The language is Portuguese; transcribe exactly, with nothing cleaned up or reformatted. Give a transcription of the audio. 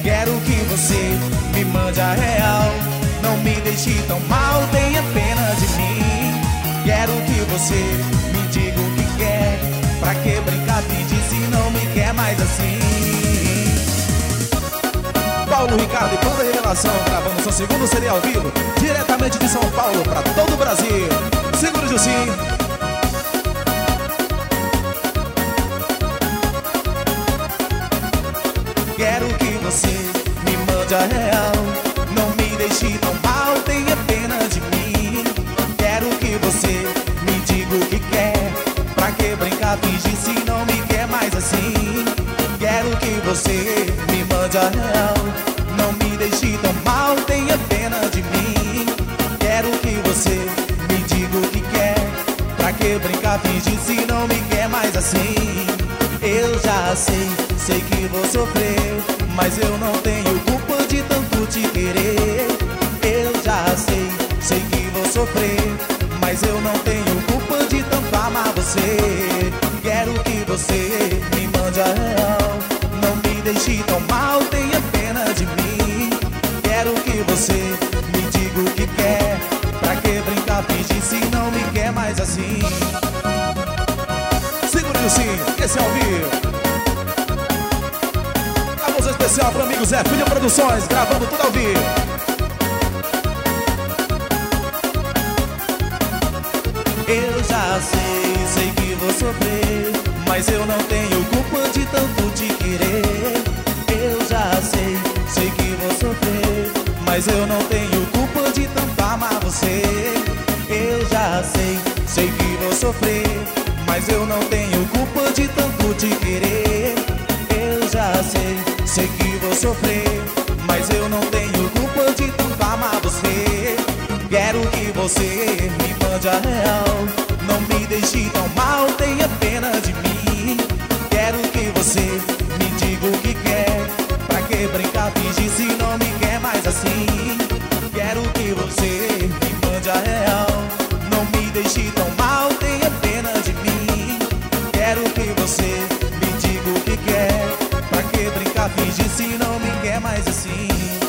Quero que você me mande a real. Não me deixe tão mal, tenha pena de mim. Quero que você me diga o que quer. Pra que brincar, pedir se não me quer mais assim? Paulo Ricardo e Banda Revelação, gravando seu segundo C D ao vivo, diretamente de São Paulo pra todo o Brasil. Segura, Jussim. Quero que você me mande a real. Não me deixe tão mal, tenha pena de mim. Quero que você me diga o que quer. Pra que brincar, fingir se não me quer mais assim? Quero que você me mande a real. Não me deixe tão mal, tenha pena de mim. Quero que você me diga o que quer. Pra que brincar, fingir se não me quer mais assim? Eu já sei, sei que vou sofrer, mas eu não tenho culpa de tanto te querer. Eu já sei, sei que vou sofrer, mas eu não tenho culpa de tanto amar você. Quero que você me mande a real. Não me deixe tão mal, tenha pena de mim. Quero que você me diga o que quer. Pra que brincar, fingir se não me quer mais assim? Segura o sim, esse é ao vivo. A música especial pro amigo Zé Filho Produções, gravando tudo ao vivo. Eu já sei, sei que vou sofrer, mas eu não tenho culpa de tanto te querer. Eu já sei, sei que vou sofrer, mas eu não tenho culpa de tanto amar você. Eu já sei, sei que vou sofrer, mas eu não tenho culpa de tanto te querer. Eu já sei, sei que vou sofrer, mas eu não tenho culpa de tanto amar você. Quero que você me mande a real. Não me deixe tão mal, tenha pena de mim. Quero que você me diga o que quer. Pra que brincar, fingir se não me quer mais assim? Quero que você me mande a real. Não me deixe tão mal, tenha pena de mim. Quero que você me diga o que quer. Pra que brincar, fingir se não me quer mais assim?